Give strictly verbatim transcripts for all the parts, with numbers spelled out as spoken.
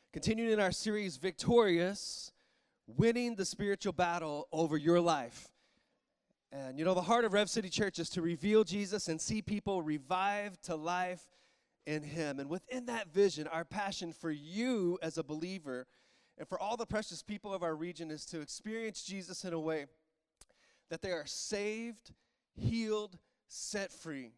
Continuing in our series, Victorious, winning the spiritual battle over your life. And you know, the heart of Rev City Church is to reveal Jesus and see people revived to life in Him. And within that vision, our passion for you as a believer and for all the precious people of our region is to experience Jesus in a way that they are saved, healed, set free,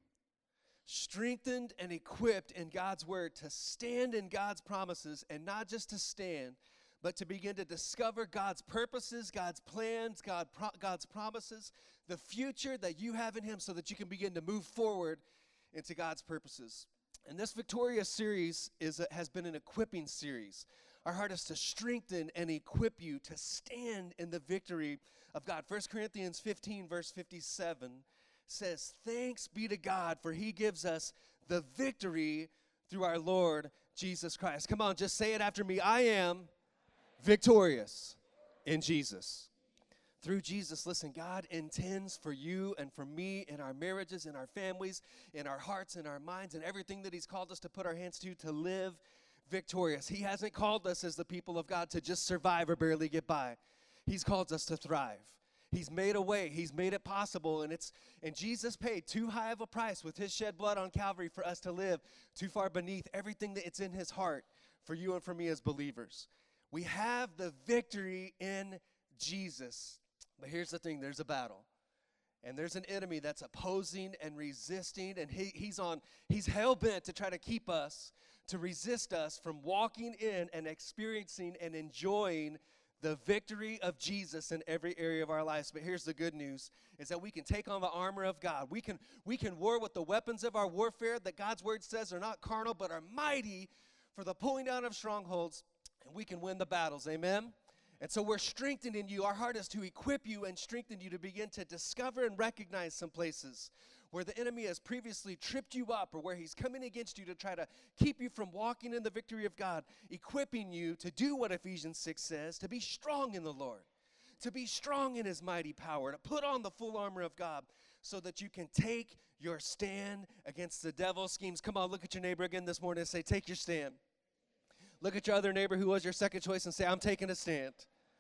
strengthened and equipped in God's word to stand in God's promises, and not just to stand, but to begin to discover God's purposes, God's plans, God, pro- God's promises, the future that you have in Him, so that you can begin to move forward into God's purposes. And this Victorious series is a, has been an equipping series. Our heart is to strengthen and equip you to stand in the victory of God. First Corinthians fifteen, verse fifty-seven says, "Thanks be to God, for He gives us the victory through our Lord Jesus Christ." Come on, just say it after me. I am victorious in Jesus. Through Jesus, listen, God intends for you and for me in our marriages, in our families, in our hearts, in our minds, and everything that He's called us to put our hands to, to live victorious. He hasn't called us as the people of God to just survive or barely get by. He's called us to thrive. He's made a way. He's made it possible, and it's and Jesus paid too high of a price with His shed blood on Calvary for us to live too far beneath everything that's in His heart for you and for me as believers. We have the victory in Jesus. But here's the thing, there's a battle. And there's an enemy that's opposing and resisting, and he, he's on he's hell-bent to try to keep us, to resist us from walking in and experiencing and enjoying the victory of Jesus in every area of our lives. But here's the good news, is that we can take on the armor of God. We can, we can war with the weapons of our warfare that God's word says are not carnal, but are mighty for the pulling down of strongholds, and we can win the battles. Amen? And so we're strengthening you. Our heart is to equip you and strengthen you to begin to discover and recognize some places where the enemy has previously tripped you up, or where he's coming against you to try to keep you from walking in the victory of God, equipping you to do what Ephesians six says, to be strong in the Lord, to be strong in His mighty power, to put on the full armor of God so that you can take your stand against the devil's schemes. Come on, look at your neighbor again this morning and say, take your stand. Look at your other neighbor who was your second choice and say, I'm taking a stand.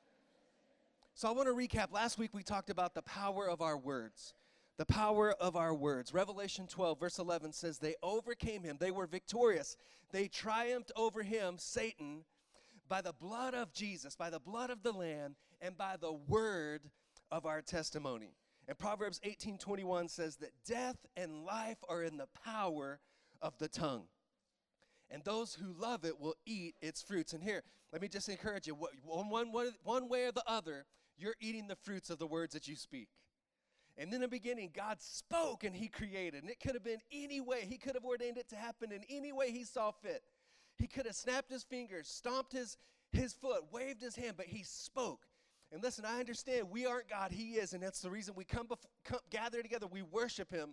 So I want to recap. Last week we talked about the power of our words. The power of our words. Revelation twelve, verse eleven says, they overcame him. They were victorious. They triumphed over him, Satan, by the blood of Jesus, by the blood of the Lamb, and by the word of our testimony. And Proverbs eighteen twenty-one says that death and life are in the power of the tongue, and those who love it will eat its fruits. And here, let me just encourage you. One, one, one, one way or the other, you're eating the fruits of the words that you speak. And in the beginning, God spoke and He created. And it could have been any way. He could have ordained it to happen in any way He saw fit. He could have snapped His fingers, stomped his, his foot, waved His hand, but He spoke. And listen, I understand we aren't God, He is. And that's the reason we come, before, come gather together. We worship Him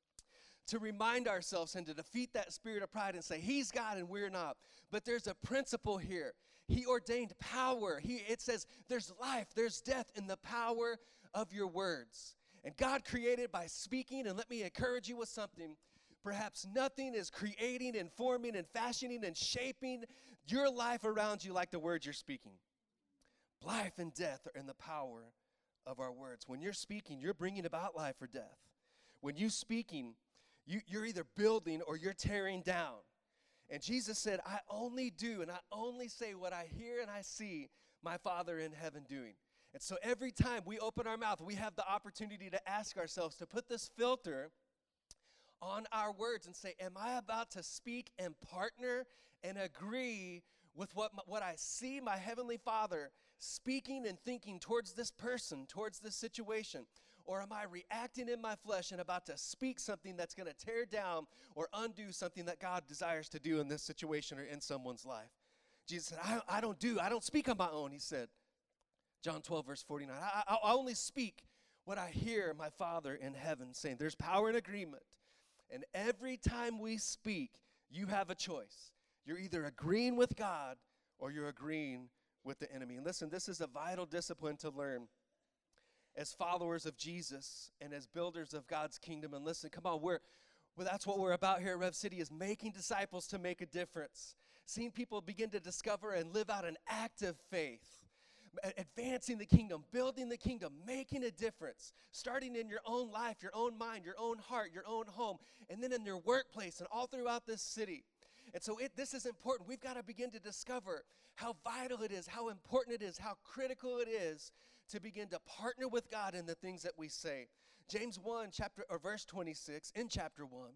to remind ourselves and to defeat that spirit of pride and say, He's God and we're not. But there's a principle here. He ordained power. He, it says there's life, there's death in the power of your words. And God created by speaking, and let me encourage you with something. Perhaps nothing is creating and forming and fashioning and shaping your life around you like the words you're speaking. Life and death are in the power of our words. When you're speaking, you're bringing about life or death. When you're speaking, you, you're either building or you're tearing down. And Jesus said, I only do and I only say what I hear and I see my Father in heaven doing. And so every time we open our mouth, we have the opportunity to ask ourselves, to put this filter on our words and say, am I about to speak and partner and agree with what, what I see my Heavenly Father speaking and thinking towards this person, towards this situation? Or am I reacting in my flesh and about to speak something that's going to tear down or undo something that God desires to do in this situation or in someone's life? Jesus said, I, I don't do, I don't speak on my own, He said. John twelve, verse forty-nine, I, I only speak what I hear my Father in heaven saying. There's power in agreement. And every time we speak, you have a choice. You're either agreeing with God or you're agreeing with the enemy. And listen, this is a vital discipline to learn as followers of Jesus and as builders of God's kingdom. And listen, come on, we're, well, that's what we're about here at Rev City, is making disciples to make a difference. Seeing people begin to discover and live out an active faith. Advancing the kingdom, building the kingdom, making a difference, starting in your own life, your own mind, your own heart, your own home, and then in your workplace and all throughout this city. And so it, this is important. We've got to begin to discover how vital it is, how important it is, how critical it is to begin to partner with God in the things that we say. James one, chapter or verse twenty-six, in chapter one,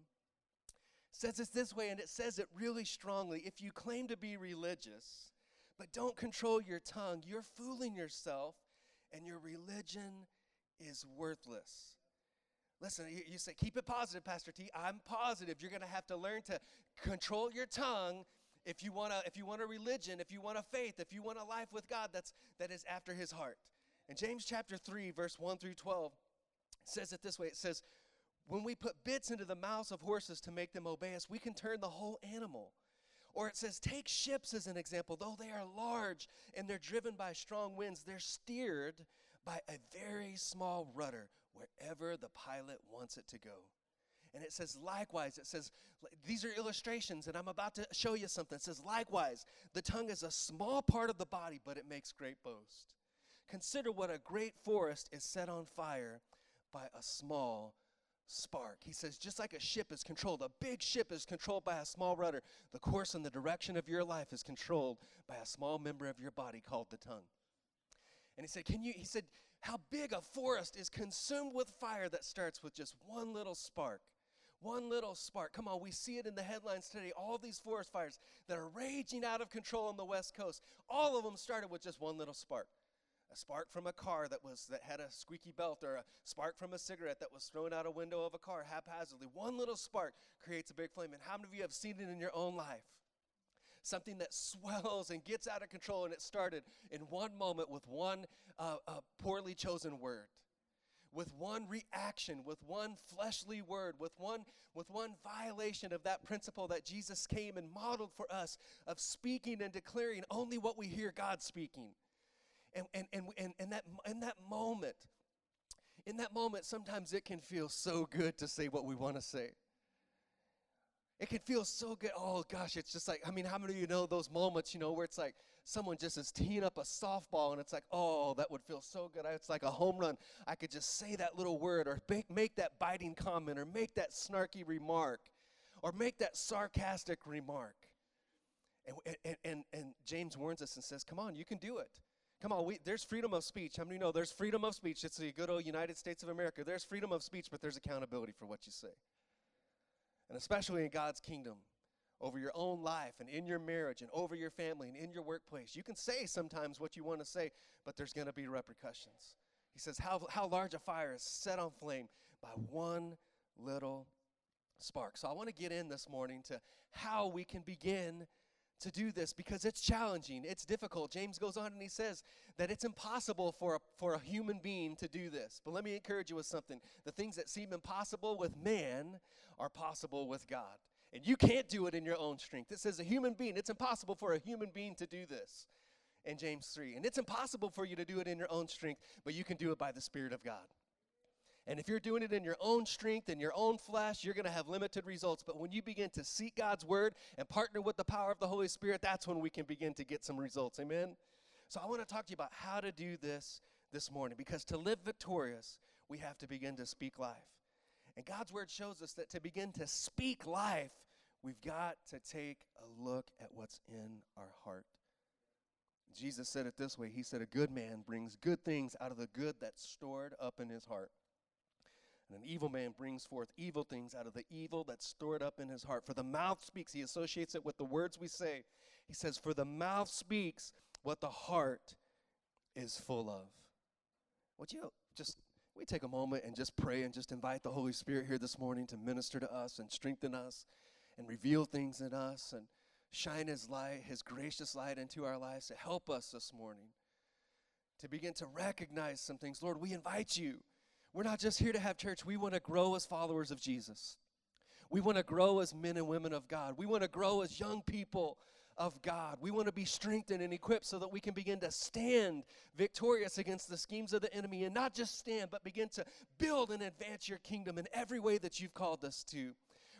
says it this way, and it says it really strongly. If you claim to be religious, but don't control your tongue, you're fooling yourself, and your religion is worthless. Listen, you, you say, keep it positive, Pastor T. I'm positive you're going to have to learn to control your tongue if you want to, if you want a religion, if you want a faith, if you want a life with God that's that is after his heart. In James chapter three, verse one through twelve, it says it this way. It says, when we put bits into the mouths of horses to make them obey us, we can turn the whole animal. Or it says, take ships as an example. Though they are large and they're driven by strong winds, they're steered by a very small rudder wherever the pilot wants it to go. And it says, likewise, it says, these are illustrations, and I'm about to show you something. It says, likewise, the tongue is a small part of the body, but it makes great boast. Consider what a great forest is set on fire by a small spark. He says, just like a ship is controlled, a big ship is controlled by a small rudder, the course and the direction of your life is controlled by a small member of your body called the tongue. And he said, can you, he said, how big a forest is consumed with fire that starts with just one little spark. One little spark. Come on, we see it in the headlines today. All these forest fires that are raging out of control on the West Coast, all of them started with just one little spark. A spark from a car that was that had a squeaky belt, or a spark from a cigarette that was thrown out a window of a car haphazardly. One little spark creates a big flame. And how many of you have seen it in your own life? Something that swells and gets out of control, and it started in one moment with one uh, uh, poorly chosen word, with one reaction, with one fleshly word, with one with one violation of that principle that Jesus came and modeled for us of speaking and declaring only what we hear God speaking. And and and and, and that in that moment, in that moment, sometimes it can feel so good to say what we want to say. It can feel so good. Oh gosh, it's just like, I mean, how many of you know those moments, you know, where it's like someone just is teeing up a softball and it's like, oh, that would feel so good. It's like a home run. I could just say that little word, or make, make that biting comment, or make that snarky remark, or make that sarcastic remark. And and and, and James warns us and says, come on, you can do it. Come on, we, there's freedom of speech. How many know there's freedom of speech? It's the good old United States of America. There's freedom of speech, but there's accountability for what you say. And especially in God's kingdom, over your own life and in your marriage and over your family and in your workplace. You can say sometimes what you want to say, but there's going to be repercussions. He says, how, how large a fire is set on flame by one little spark. So I want to get in this morning to how we can begin to do this, because it's challenging, it's difficult. James goes on and he says that it's impossible for a, for a human being to do this. But let me encourage you with something. The things that seem impossible with man are possible with God. And you can't do it in your own strength. It says a human being, it's impossible for a human being to do this in James three. And it's impossible for you to do it in your own strength, but you can do it by the Spirit of God. And if you're doing it in your own strength, in your own flesh, you're going to have limited results. But when you begin to seek God's word and partner with the power of the Holy Spirit, that's when we can begin to get some results. Amen? So I want to talk to you about how to do this this morning. Because to live victorious, we have to begin to speak life. And God's word shows us that to begin to speak life, we've got to take a look at what's in our heart. Jesus said it this way. He said, a good man brings good things out of the good that's stored up in his heart. And an evil man brings forth evil things out of the evil that's stored up in his heart. For the mouth speaks. He associates it with the words we say. He says, for the mouth speaks what the heart is full of. Would you just, we take a moment and just pray and just invite the Holy Spirit here this morning to minister to us and strengthen us and reveal things in us and shine his light, his gracious light into our lives to help us this morning to begin to recognize some things. Lord, we invite you. We're not just here to have church. We want to grow as followers of Jesus. We want to grow as men and women of God. We want to grow as young people of God. We want to be strengthened and equipped so that we can begin to stand victorious against the schemes of the enemy, and not just stand, but begin to build and advance your kingdom in every way that you've called us to.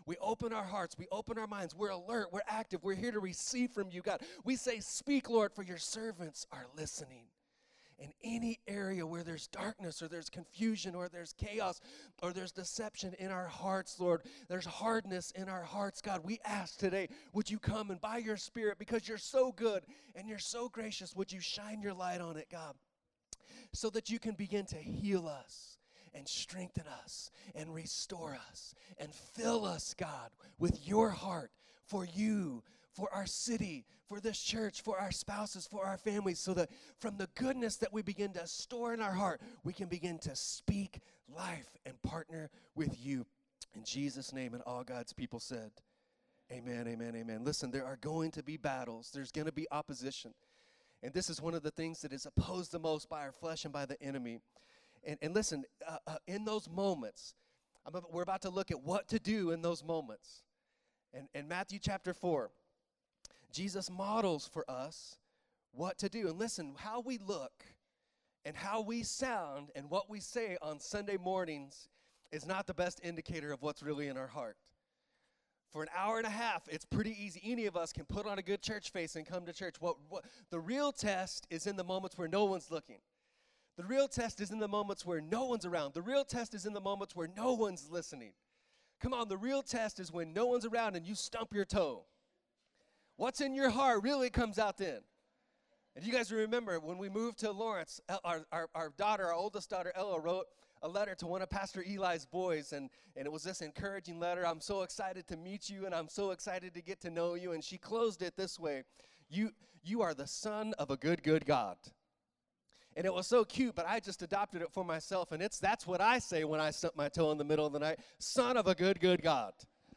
We open our hearts. We open our minds. We're alert. We're active. We're here to receive from you, God. We say, speak, Lord, for your servants are listening. In any area where there's darkness or there's confusion or there's chaos or there's deception in our hearts, Lord, there's hardness in our hearts, God, we ask today, would you come and by your Spirit, because you're so good and you're so gracious, would you shine your light on it, God, so that you can begin to heal us and strengthen us and restore us and fill us, God, with your heart for you, for our city, for this church, for our spouses, for our families, so that from the goodness that we begin to store in our heart, we can begin to speak life and partner with you. In Jesus' name, and all God's people said, amen, amen, amen. Listen, there are going to be battles. There's going to be opposition. And this is one of the things that is opposed the most by our flesh and by the enemy. And, and listen, uh, uh, in those moments, I'm about, we're about to look at what to do in those moments. And in Matthew chapter four, Jesus models for us what to do. And listen, how we look and how we sound and what we say on Sunday mornings is not the best indicator of what's really in our heart. For an hour and a half, it's pretty easy. Any of us can put on a good church face and come to church. What, what the real test is in the moments where no one's looking. The real test is in the moments where no one's around. The real test is in the moments where no one's listening. Come on, the real test is when no one's around and you stump your toe. What's in your heart really comes out then. And you guys remember when we moved to Lawrence, our, our, our daughter, our oldest daughter, Ella, wrote a letter to one of Pastor Eli's boys, and, and it was this encouraging letter. I'm so excited to meet you, and I'm so excited to get to know you. And she closed it this way: you, you are the son of a good, good God. And it was so cute, but I just adopted it for myself, and it's that's what I say when I stump my toe in the middle of the night: son of a good, good God.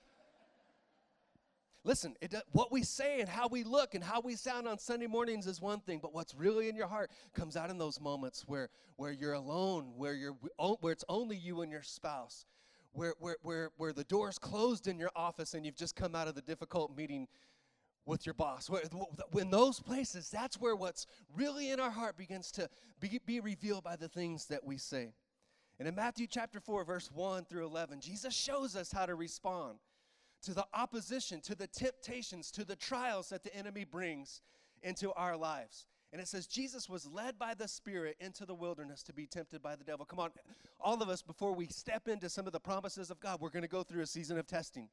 Listen, it, what we say and how we look and how we sound on Sunday mornings is one thing, but what's really in your heart comes out in those moments where, where you're alone, where you're where it's only you and your spouse, where, where, where, where the door's closed in your office and you've just come out of the difficult meeting with your boss. When those places, that's where what's really in our heart begins to be, be revealed by the things that we say. And in Matthew chapter four, verse one through eleven, Jesus shows us how to respond to the opposition, to the temptations, to the trials that the enemy brings into our lives. And it says Jesus was led by the Spirit into the wilderness to be tempted by the devil. Come on, all of us, before we step into some of the promises of God, we're going to go through a season of testing.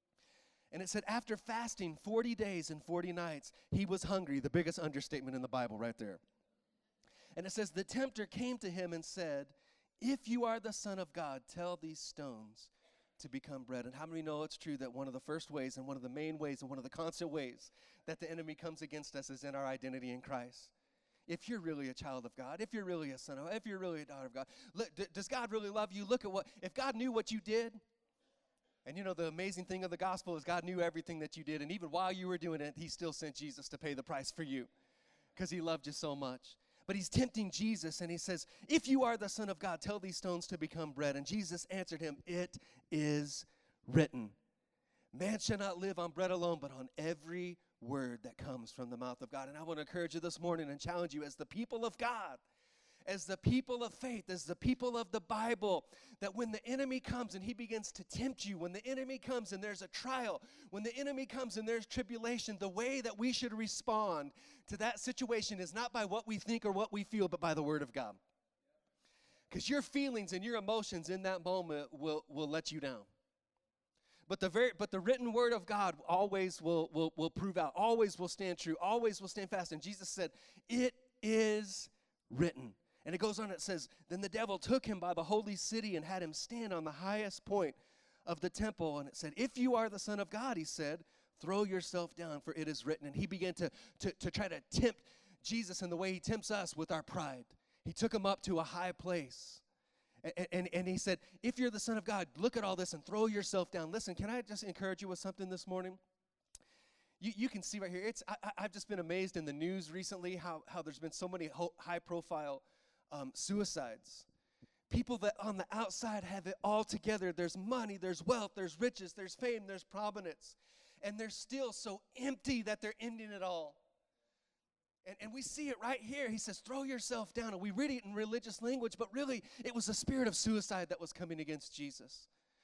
And it said after fasting forty days and forty nights, he was hungry, the biggest understatement in the Bible right there. And it says the tempter came to him and said, if you are the Son of God, tell these stones to become bread. And how many know it's true that one of the first ways and one of the main ways and one of the constant ways that the enemy comes against us is in our identity in Christ? If you're really a child of God, if you're really a son of God, if you're really a daughter of God, look, d- does God really love you? Look at what, if God knew what you did, and you know the amazing thing of the gospel is God knew everything that you did, and even while you were doing it, he still sent Jesus to pay the price for you because he loved you so much. But he's tempting Jesus, and he says, if you are the Son of God, tell these stones to become bread. And Jesus answered him, it is written, man shall not live on bread alone, but on every word that comes from the mouth of God. And I want to encourage you this morning and challenge you as the people of God, as the people of faith, as the people of the Bible, that when the enemy comes and he begins to tempt you, when the enemy comes and there's a trial, when the enemy comes and there's tribulation, the way that we should respond to that situation is not by what we think or what we feel, but by the word of God. Because your feelings and your emotions in that moment will, will let you down. But the very, but the written word of God always will, will, will prove out, always will stand true, always will stand fast. And Jesus said, it is written. And it goes on, it says, then the devil took him by the holy city and had him stand on the highest point of the temple. And it said, if you are the Son of God, he said, throw yourself down, for it is written. And he began to, to, to try to tempt Jesus in the way he tempts us with our pride. He took him up to a high place. And, and, and he said, if you're the Son of God, look at all this and throw yourself down. Listen, can I just encourage you with something this morning? You, you can see right here, it's I, I've just been amazed in the news recently how, how there's been so many ho- high-profile um, suicides. People that on the outside have it all together. There's money, there's wealth, there's riches, there's fame, there's prominence. And they're still so empty that they're ending it all. And, and we see it right here. He says, throw yourself down. And we read it in religious language, but really it was the spirit of suicide that was coming against Jesus.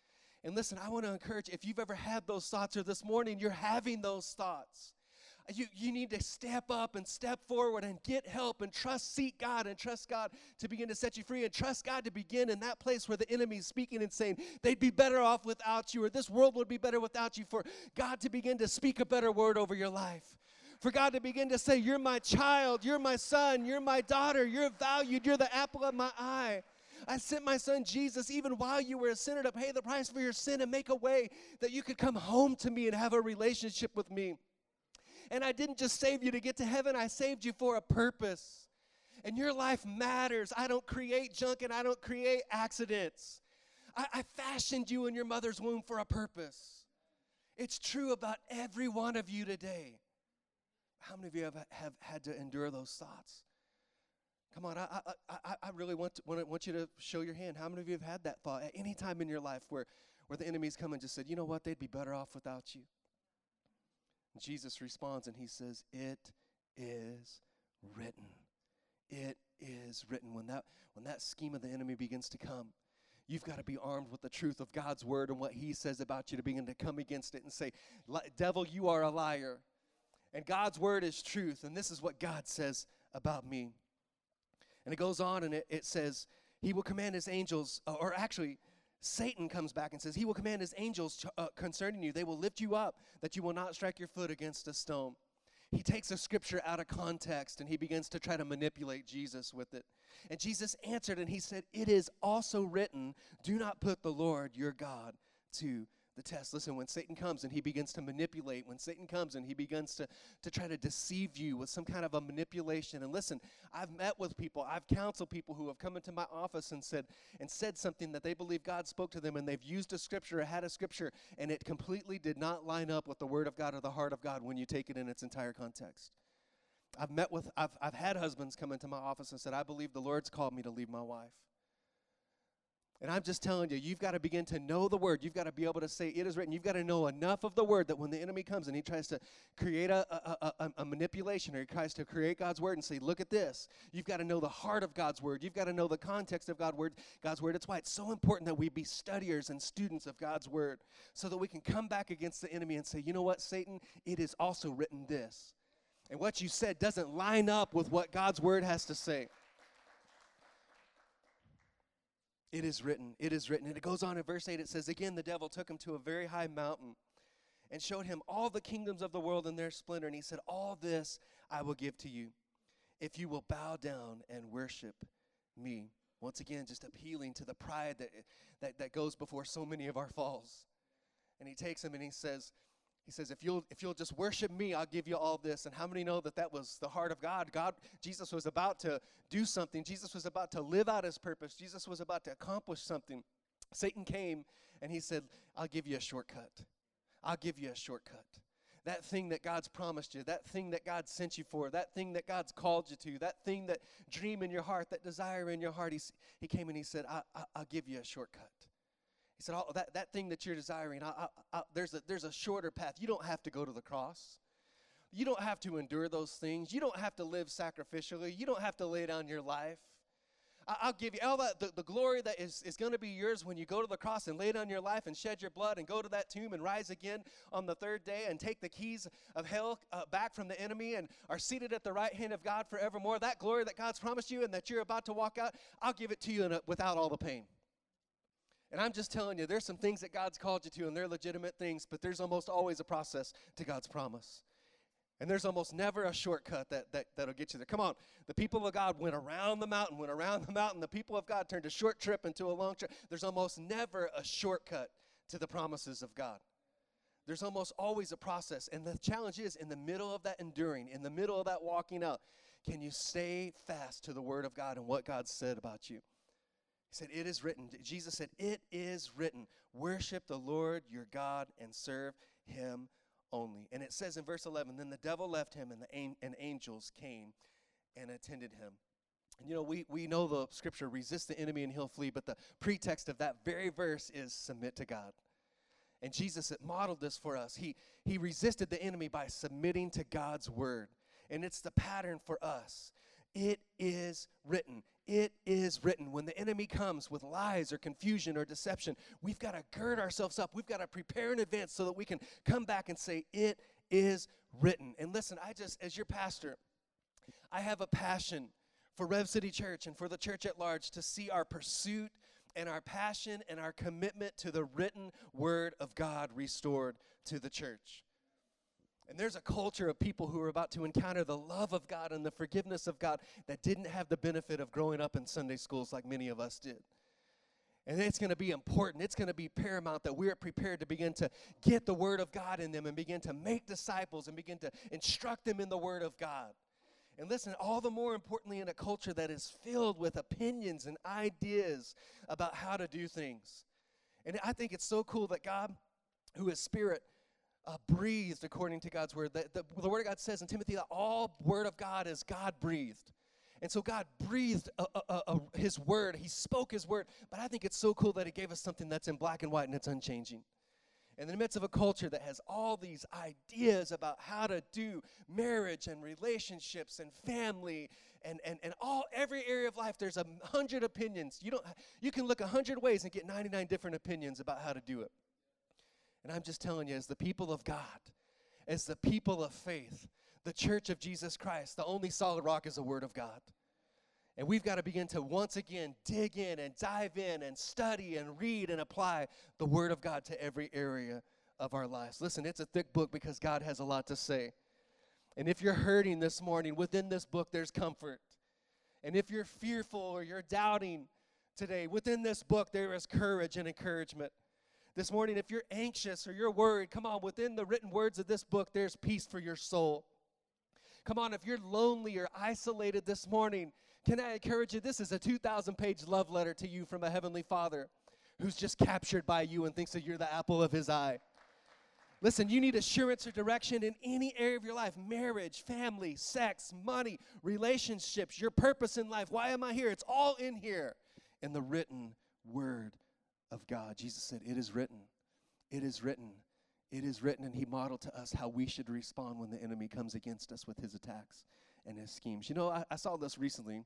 And listen, I want to encourage, if you've ever had those thoughts or this morning you're having those thoughts, you, you need to step up and step forward and get help and trust, seek God and trust God to begin to set you free, and trust God to begin in that place where the enemy is speaking and saying they'd be better off without you, or this world would be better without you, for God to begin to speak a better word over your life. For God to begin to say, you're my child, you're my son, you're my daughter, you're valued, you're the apple of my eye. I sent my son Jesus even while you were a sinner to pay the price for your sin and make a way that you could come home to me and have a relationship with me. And I didn't just save you to get to heaven, I saved you for a purpose. And your life matters. I don't create junk and I don't create accidents. I, I fashioned you in your mother's womb for a purpose. It's true about every one of you today. How many of you have, have had to endure those thoughts? Come on, I, I, I, I really want, to, want, want you to show your hand. How many of you have had that thought at any time in your life where, where the enemy's come and just said, you know what, they'd be better off without you? Jesus responds and he says, it is written. It is written. When that, when that scheme of the enemy begins to come, you've got to be armed with the truth of God's word and what he says about you to begin to come against it and say, devil, you are a liar. And God's word is truth, and this is what God says about me. And it goes on and it, it says, he will command his angels, uh, or actually, Satan comes back and says, he will command his angels uh, concerning you. They will lift you up, that you will not strike your foot against a stone. He takes a scripture out of context and he begins to try to manipulate Jesus with it. And Jesus answered and he said, it is also written, do not put the Lord your God to the test. Listen, when Satan comes and he begins to manipulate, when Satan comes and he begins to, to try to deceive you with some kind of a manipulation, and listen, I've met with people, I've counseled people who have come into my office and said and said something that they believe God spoke to them, and they've used a scripture or had a scripture, and it completely did not line up with the word of God or the heart of God when you take it in its entire context. I've met with, I've, I've had husbands come into my office and said, I believe the Lord's called me to leave my wife. And I'm just telling you, you've got to begin to know the word. You've got to be able to say, it is written. You've got to know enough of the word that when the enemy comes and he tries to create a, a, a, a manipulation, or he tries to create God's word and say, look at this. You've got to know the heart of God's word. You've got to know the context of God's word. God's word. It's why it's so important that we be studiers and students of God's word so that we can come back against the enemy and say, you know what, Satan, it is also written this. And what you said doesn't line up with what God's word has to say. It is written, it is written. And it goes on in verse eight, it says, again, the devil took him to a very high mountain and showed him all the kingdoms of the world and their splendor. And he said, all this I will give to you if you will bow down and worship me. Once again, just appealing to the pride that, that, that goes before so many of our falls. And he takes him and he says, He says, if you'll if you'll just worship me, I'll give you all this. And how many know that that was the heart of God? God, Jesus was about to do something. Jesus was about to live out his purpose. Jesus was about to accomplish something. Satan came and he said, I'll give you a shortcut. I'll give you a shortcut. That thing that God's promised you, that thing that God sent you for, that thing that God's called you to, that thing, that dream in your heart, that desire in your heart, he, he came and he said, I, I, I'll give you a shortcut. He said, oh, that, that thing that you're desiring, I, I, I, there's, a, there's a shorter path. You don't have to go to the cross. You don't have to endure those things. You don't have to live sacrificially. You don't have to lay down your life. I, I'll give you all that, the, the glory that is, is going to be yours when you go to the cross and lay down your life and shed your blood and go to that tomb and rise again on the third day and take the keys of hell uh, back from the enemy and are seated at the right hand of God forevermore. That glory that God's promised you and that you're about to walk out, I'll give it to you in a, without all the pain. And I'm just telling you, there's some things that God's called you to, and they're legitimate things, but there's almost always a process to God's promise. And there's almost never a shortcut that, that, that'll get you there. Come on, the people of God went around the mountain, went around the mountain. The people of God turned a short trip into a long trip. There's almost never a shortcut to the promises of God. There's almost always a process. And the challenge is, in the middle of that enduring, in the middle of that walking out, can you stay fast to the word of God and what God said about you? He said, it is written. Jesus said, it is written. Worship the Lord your God and serve him only. And it says in verse eleven, then the devil left him and the an- and angels came and attended him. And you know, we, we know the scripture, resist the enemy and he'll flee, but the pretext of that very verse is submit to God. And Jesus had modeled this for us. He, he resisted the enemy by submitting to God's word. And it's the pattern for us. It is written. It is written. When the enemy comes with lies or confusion or deception, we've got to gird ourselves up. We've got to prepare in advance so that we can come back and say, it is written. And listen, I just, as your pastor, I have a passion for Rev City Church and for the church at large to see our pursuit and our passion and our commitment to the written word of God restored to the church. And there's a culture of people who are about to encounter the love of God and the forgiveness of God that didn't have the benefit of growing up in Sunday schools like many of us did. And it's going to be important. It's going to be paramount that we're prepared to begin to get the word of God in them and begin to make disciples and begin to instruct them in the word of God. And listen, all the more importantly in a culture that is filled with opinions and ideas about how to do things. And I think it's so cool that God, who is spirit, Uh, breathed according to God's word. The, the, the word of God says in Timothy that all word of God is God-breathed. And so God breathed uh, uh, uh, uh, his word. He spoke his word. But I think it's so cool that he gave us something that's in black and white and it's unchanging. In the midst of a culture that has all these ideas about how to do marriage and relationships and family and, and, and all every area of life, there's a hundred opinions. You don't you can look a hundred ways and get ninety-nine different opinions about how to do it. And I'm just telling you, as the people of God, as the people of faith, the church of Jesus Christ, the only solid rock is the word of God. And we've got to begin to once again dig in and dive in and study and read and apply the word of God to every area of our lives. Listen, it's a thick book because God has a lot to say. And if you're hurting this morning, within this book there's comfort. And if you're fearful or you're doubting today, within this book there is courage and encouragement. This morning, if you're anxious or you're worried, come on, within the written words of this book, there's peace for your soul. Come on, if you're lonely or isolated this morning, can I encourage you? This is a two thousand page love letter to you from a heavenly Father who's just captured by you and thinks that you're the apple of his eye. Listen, you need assurance or direction in any area of your life, marriage, family, sex, money, relationships, your purpose in life. Why am I here? It's all in here in the written word of God. Jesus said, it is written, it is written, it is written, and he modeled to us how we should respond when the enemy comes against us with his attacks and his schemes. You know, I, I saw this recently,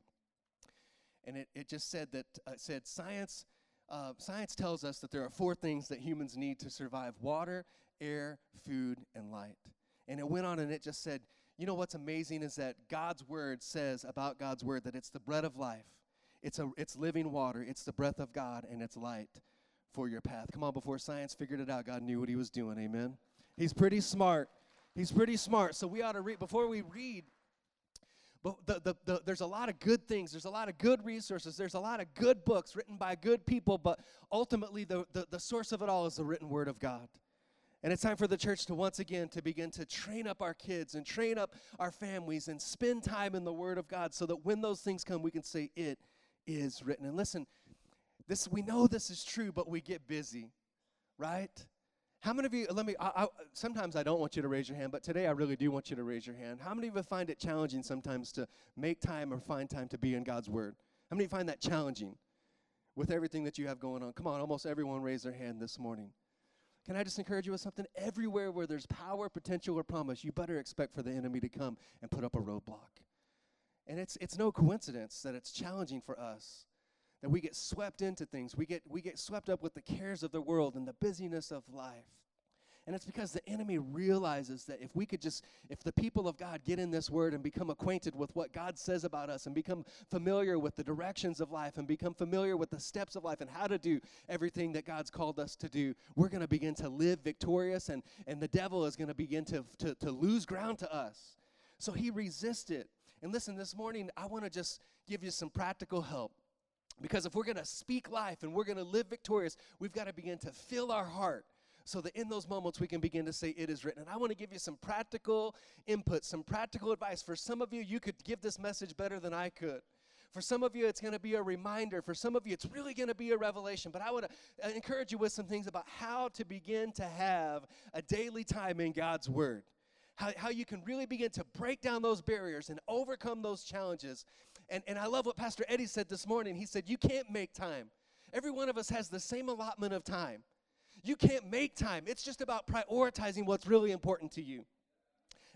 and it, it just said that, uh, it said science, uh, science tells us that there are four things that humans need to survive: water, air, food, and light. And it went on and it just said, you know what's amazing is that God's word says about God's word that it's the bread of life, it's a it's living water, it's the breath of God, and it's light for your path. Come on, before science figured it out, God knew what he was doing, amen? He's pretty smart. He's pretty smart. So we ought to read, before we read, but the, the, the, there's a lot of good things. There's a lot of good resources. There's a lot of good books written by good people, but ultimately the, the, the source of it all is the written word of God. And it's time for the church to once again to begin to train up our kids and train up our families and spend time in the word of God so that when those things come, we can say it is written. And listen, This we know this is true, but we get busy, right? How many of you, let me, I, I, sometimes I don't want you to raise your hand, but today I really do want you to raise your hand. How many of you find it challenging sometimes to make time or find time to be in God's word? How many find that challenging with everything that you have going on? Come on, almost everyone raised their hand this morning. Can I just encourage you with something? Everywhere where there's power, potential, or promise, you better expect for the enemy to come and put up a roadblock. And it's it's no coincidence that it's challenging for us, that we get swept into things. We get we get swept up with the cares of the world and the busyness of life. And it's because the enemy realizes that if we could just, if the people of God get in this word and become acquainted with what God says about us and become familiar with the directions of life and become familiar with the steps of life and how to do everything that God's called us to do, we're going to begin to live victorious, and, and the devil is going to begin to, to, to lose ground to us. So he resisted. And listen, this morning, I want to just give you some practical help. Because if we're going to speak life and we're going to live victorious, we've got to begin to fill our heart so that in those moments we can begin to say it is written. And I want to give you some practical input, some practical advice. For some of you, you could give this message better than I could. For some of you, it's going to be a reminder. For some of you, it's really going to be a revelation. But I want to encourage you with some things about how to begin to have a daily time in God's word. How, how you can really begin to break down those barriers and overcome those challenges. And, and I love what Pastor Eddie said this morning. He said, you can't make time. Every one of us has the same allotment of time. You can't make time. It's just about prioritizing what's really important to you.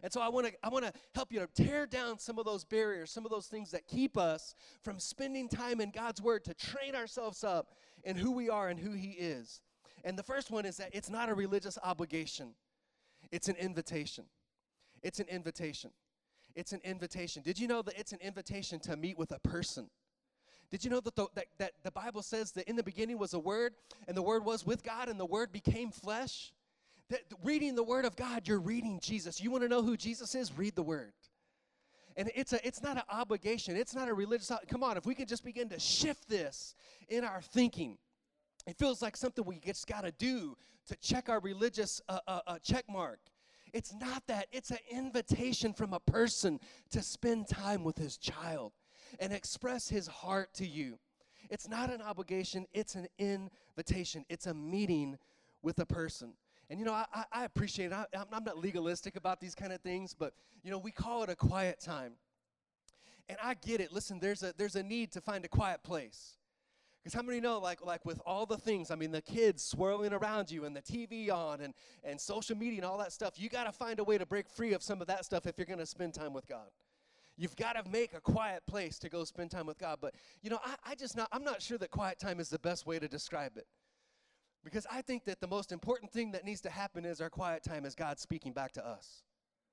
And so I want to I want to help you to tear down some of those barriers, some of those things that keep us from spending time in God's word to train ourselves up in who we are and who he is. And the first one is that it's not a religious obligation. It's an invitation. It's an invitation. It's an invitation. Did you know that it's an invitation to meet with a person? Did you know that the, that, that the Bible says that in the beginning was a word, and the word was with God, and the word became flesh? That reading the word of God, you're reading Jesus. You want to know who Jesus is? Read the word. And it's a it's not an obligation. It's not a religious, come on, if we can just begin to shift this in our thinking. It feels like something we just got to do to check our religious uh, uh, uh, check mark. It's not that. It's an invitation from a person to spend time with his child and express his heart to you. It's not an obligation. It's an invitation. It's a meeting with a person. And, you know, I, I appreciate it. I, I'm not legalistic about these kind of things, but, you know, we call it a quiet time. And I get it. Listen, there's a there's a need to find a quiet place. Because how many know, like, like with all the things, I mean, the kids swirling around you and the T V on and, and social media and all that stuff, you got to find a way to break free of some of that stuff if you're going to spend time with God. You've got to make a quiet place to go spend time with God. But, you know, I, I just not, I'm not sure that quiet time is the best way to describe it. Because I think that the most important thing that needs to happen is our quiet time is God speaking back to us.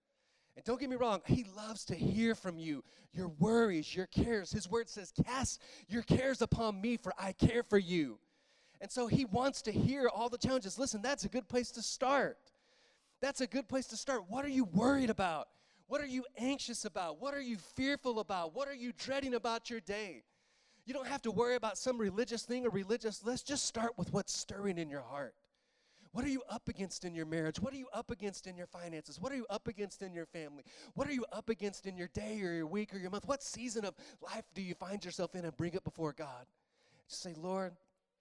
And don't get me wrong, he loves to hear from you, your worries, your cares. His word says, cast your cares upon me, for I care for you. And so he wants to hear all the challenges. Listen, that's a good place to start. That's a good place to start. What are you worried about? What are you anxious about? What are you fearful about? What are you dreading about your day? You don't have to worry about some religious thing or religious. Let's just start with what's stirring in your heart. What are you up against in your marriage? What are you up against in your finances? What are you up against in your family? What are you up against in your day or your week or your month? What season of life do you find yourself in, and bring it before God? Just say, Lord,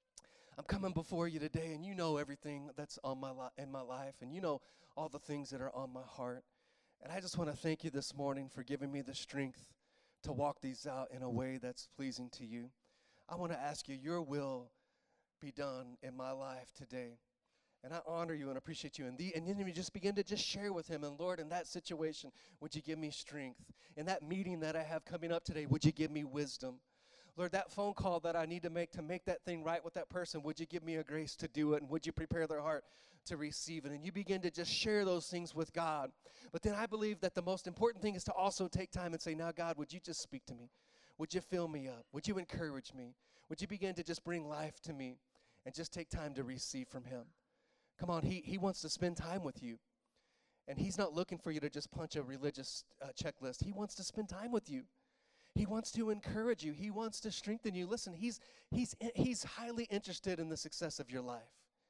I'm coming before you today, and you know everything that's on my li- in my life, and you know all the things that are on my heart. And I just want to thank you this morning for giving me the strength to walk these out in a way that's pleasing to you. I want to ask you, your will be done in my life today. And I honor you and appreciate you. And, the, and then you just begin to just share with him. And Lord, in that situation, would you give me strength? In that meeting that I have coming up today, would you give me wisdom? Lord, that phone call that I need to make to make that thing right with that person, would you give me a grace to do it? And would you prepare their heart to receive it? And you begin to just share those things with God. But then I believe that the most important thing is to also take time and say, now, God, would you just speak to me? Would you fill me up? Would you encourage me? Would you begin to just bring life to me and just take time to receive from him? Come on, he, he wants to spend time with you. And he's not looking for you to just punch a religious uh, checklist. He wants to spend time with you. He wants to encourage you. He wants to strengthen you. Listen, he's, he's, he's highly interested in the success of your life.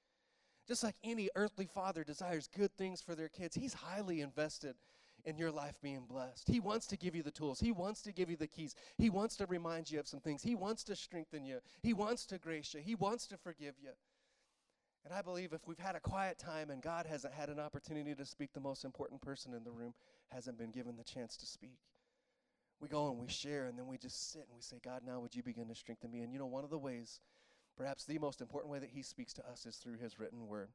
Just like any earthly father desires good things for their kids, he's highly invested in your life being blessed. He wants to give you the tools. He wants to give you the keys. He wants to remind you of some things. He wants to strengthen you. He wants to grace you. He wants to forgive you. And I believe if we've had a quiet time and God hasn't had an opportunity to speak, the most important person in the room hasn't been given the chance to speak. We go and we share, and then we just sit and we say, God, now would you begin to strengthen me? And you know, one of the ways, perhaps the most important way that he speaks to us is through his written word.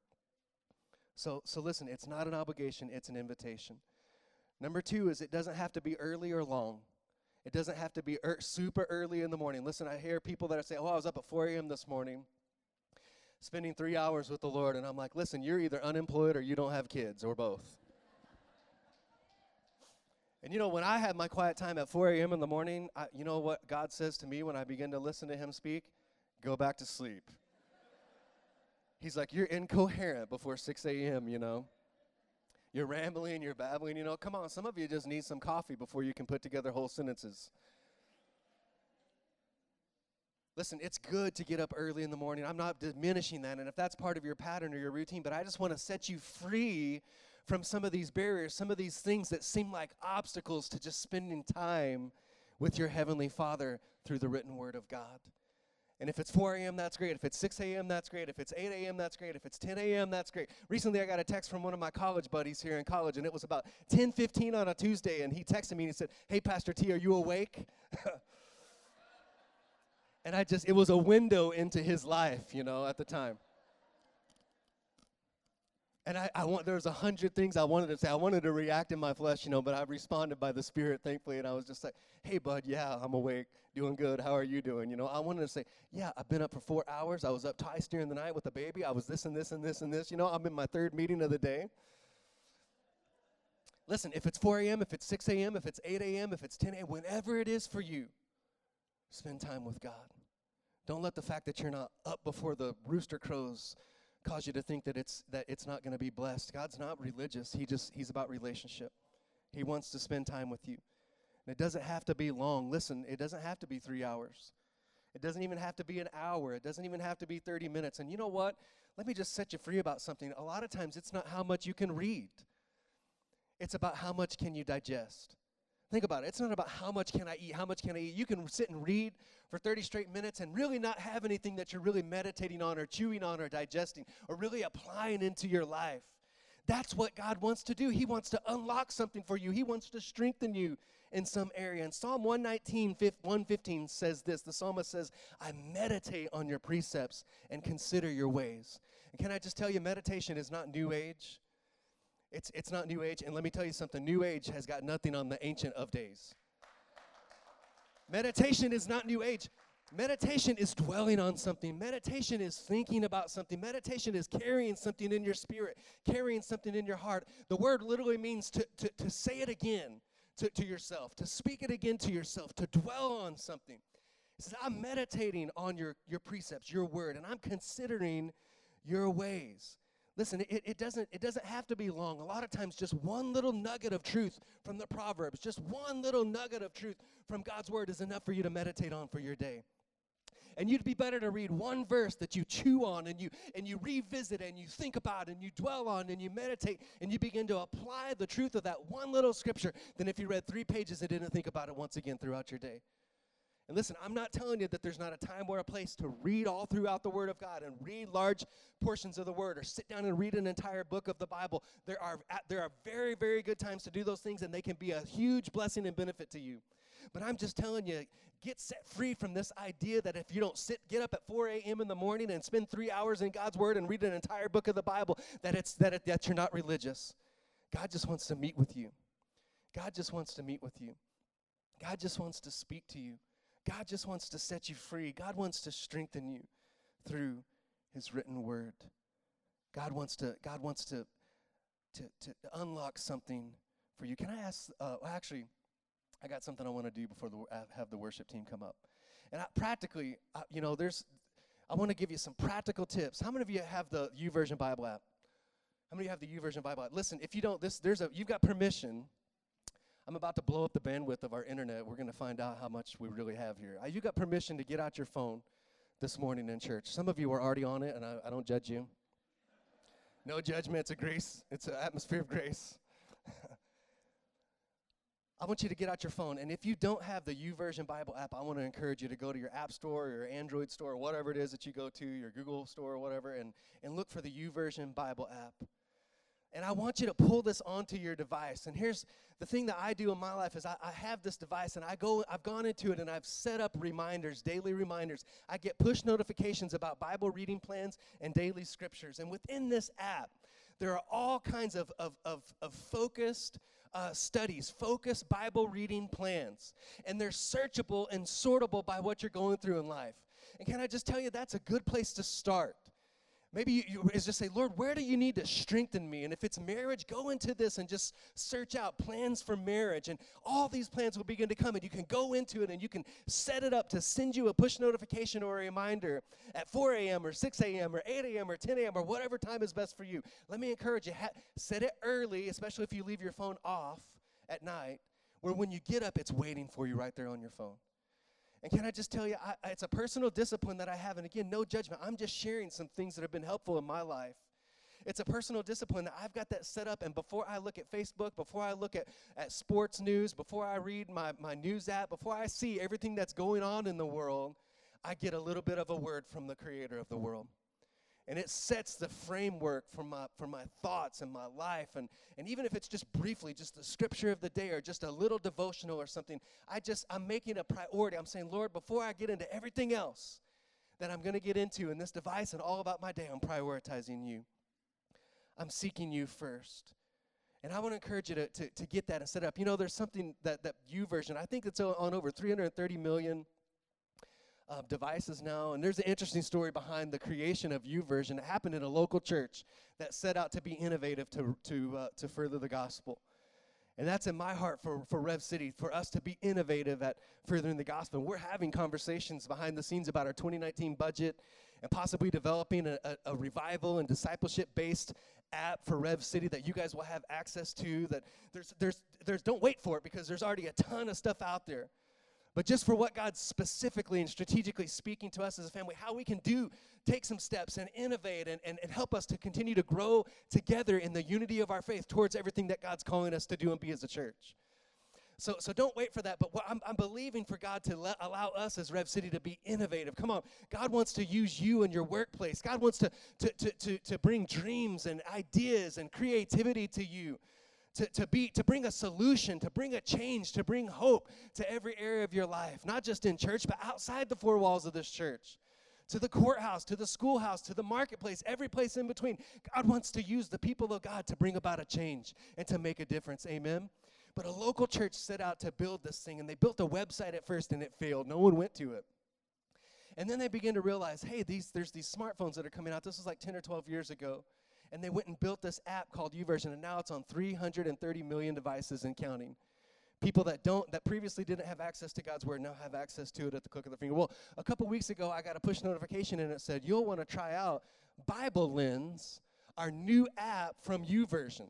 So, so listen, it's not an obligation, it's an invitation. Number two is it doesn't have to be early or long. It doesn't have to be er- super early in the morning. Listen, I hear people that say, oh, I was up at four a.m. this morning, spending three hours with the Lord, and I'm like, listen, you're either unemployed or you don't have kids, or both. And you know, when I have my quiet time at four a.m. in the morning, I, you know what God says to me when I begin to listen to him speak? Go back to sleep. He's like, you're incoherent before six a.m., you know. You're rambling, you're babbling, you know. Come on, some of you just need some coffee before you can put together whole sentences. Listen, it's good to get up early in the morning. I'm not diminishing that, and if that's part of your pattern or your routine, but I just want to set you free from some of these barriers, some of these things that seem like obstacles to just spending time with your Heavenly Father through the written Word of God. And if it's four a.m., that's great. If it's six a.m., that's great. If it's eight a.m., that's great. If it's ten a.m., that's great. Recently, I got a text from one of my college buddies here in college, and it was about ten fifteen on a Tuesday, and he texted me and he said, hey, Pastor T, are you awake? And I just, it was a window into his life, you know, at the time. And I, I want, there was a hundred things I wanted to say. I wanted to react in my flesh, you know, but I responded by the Spirit, thankfully, and I was just like, hey, bud, yeah, I'm awake, doing good. How are you doing? You know, I wanted to say, yeah, I've been up for four hours. I was up twice during the night with the baby. I was this and this and this and this. You know, I'm in my third meeting of the day. Listen, if it's four a.m., if it's six a.m., if it's eight a.m., if it's ten a.m., whenever it is for you, spend time with God. Don't let the fact that you're not up before the rooster crows cause you to think that it's that it's not going to be blessed. God's not religious. He just he's about relationship. He wants to spend time with you. And it doesn't have to be long. Listen, it doesn't have to be three hours. It doesn't even have to be an hour. It doesn't even have to be thirty minutes. And you know what? Let me just set you free about something. A lot of times it's not how much you can read. It's about how much can you digest. Think about it. It's not about how much can I eat, how much can I eat. You can sit and read for thirty straight minutes and really not have anything that you're really meditating on or chewing on or digesting or really applying into your life. That's what God wants to do. He wants to unlock something for you. He wants to strengthen you in some area. And Psalm one nineteen, one fifteen says this. The psalmist says, I meditate on your precepts and consider your ways. And can I just tell you, meditation is not New Age. It's it's not New Age, and let me tell you something. New Age has got nothing on the Ancient of Days. Meditation is not New Age. Meditation is dwelling on something. Meditation is thinking about something. Meditation is carrying something in your spirit, carrying something in your heart. The word literally means to, to, to say it again to, to yourself, to speak it again to yourself, to dwell on something. It says, I'm meditating on your, your precepts, your word, and I'm considering your ways. Listen, it, it doesn't it doesn't have to be long. A lot of times just one little nugget of truth from the Proverbs, just one little nugget of truth from God's word is enough for you to meditate on for your day. And you'd be better to read one verse that you chew on and you and you revisit and you think about and you dwell on and you meditate and you begin to apply the truth of that one little scripture than if you read three pages and didn't think about it once again throughout your day. And listen, I'm not telling you that there's not a time or a place to read all throughout the Word of God and read large portions of the Word or sit down and read an entire book of the Bible. There are there are very, very good times to do those things, and they can be a huge blessing and benefit to you. But I'm just telling you, get set free from this idea that if you don't sit, get up at four a.m. in the morning and spend three hours in God's Word and read an entire book of the Bible, that it's that, it, that you're not religious. God just wants to meet with you. God just wants to meet with you. God just wants to speak to you. God just wants to set you free. God wants to strengthen you through his written word. God wants to, God wants to, to, to unlock something for you. Can I ask, uh, well, actually, I got something I want to do before the, uh, have the worship team come up. And I, practically, uh, you know, there's, I want to give you some practical tips. How many of you have the YouVersion Bible app? How many of you have the YouVersion Bible app? Listen, if you don't, this, there's a, you've got permission. I'm about to blow up the bandwidth of our internet. We're going to find out how much we really have here. Uh, you got permission to get out your phone this morning in church. Some of you are already on it, and I, I don't judge you. No judgment. It's a grace. It's an atmosphere of grace. I want you to get out your phone, and if you don't have the YouVersion Bible app, I want to encourage you to go to your app store or your Android store or whatever it is that you go to, your Google store or whatever, and, and look for the YouVersion Bible app. And I want you to pull this onto your device. And here's the thing that I do in my life is I, I have this device, and I go, I've gone into it, and I've set up reminders, daily reminders. I get push notifications about Bible reading plans and daily scriptures. And within this app, there are all kinds of, of, of, of focused uh, studies, focused Bible reading plans. And they're searchable and sortable by what you're going through in life. And can I just tell you, that's a good place to start. Maybe you, you is just say, Lord, where do you need to strengthen me? And if it's marriage, go into this and just search out plans for marriage. And all these plans will begin to come. And you can go into it and you can set it up to send you a push notification or a reminder at four a.m. or six a.m. or eight a.m. or ten a.m. or whatever time is best for you. Let me encourage you, ha- set it early, especially if you leave your phone off at night, where when you get up, it's waiting for you right there on your phone. And can I just tell you, I, it's a personal discipline that I have. And again, no judgment. I'm just sharing some things that have been helpful in my life. It's a personal discipline that I've got that set up. And before I look at Facebook, before I look at, at sports news, before I read my, my news app, before I see everything that's going on in the world, I get a little bit of a word from the creator of the world. And it sets the framework for my for my thoughts and my life. And, and even if it's just briefly, just the scripture of the day or just a little devotional or something, I just, I'm making a priority. I'm saying, Lord, before I get into everything else that I'm going to get into in this device and all about my day, I'm prioritizing you. I'm seeking you first. And I want to encourage you to, to, to get that and set up. You know, there's something that, that YouVersion, I think it's on, on over three hundred thirty million uh, devices now. And there's an interesting story behind the creation of YouVersion. It happened in a local church that set out to be innovative to, to, uh, to further the gospel. And that's in my heart for, for Rev City, for us to be innovative at furthering the gospel. We're having conversations behind the scenes about our twenty nineteen budget and possibly developing a, a, a revival and discipleship-based app for Rev City that you guys will have access to. That there's, there's, there's, don't wait for it because there's already a ton of stuff out there. But just for what God's specifically and strategically speaking to us as a family, how we can do, take some steps and innovate and, and, and help us to continue to grow together in the unity of our faith towards everything that God's calling us to do and be as a church. So, so don't wait for that, but what I'm, I'm believing for God to let, allow us as Rev City to be innovative. Come on, God wants to use you in your workplace. God wants to, to, to, to, to bring dreams and ideas and creativity to you. To, to be to bring a solution, to bring a change, to bring hope to every area of your life, not just in church, but outside the four walls of this church, to the courthouse, to the schoolhouse, to the marketplace, every place in between. God wants to use the people of God to bring about a change and to make a difference, amen? But a local church set out to build this thing, and they built a website at first, and it failed. No one went to it. And then they began to realize, hey, these there's these smartphones that are coming out. This was like ten or twelve years ago. And they went and built this app called YouVersion, and now it's on three hundred thirty million devices and counting. People that don't, that previously didn't have access to God's word now have access to it at the click of the finger. Well, a couple weeks ago, I got a push notification, and it said, you'll want to try out Bible Lens, our new app from YouVersion.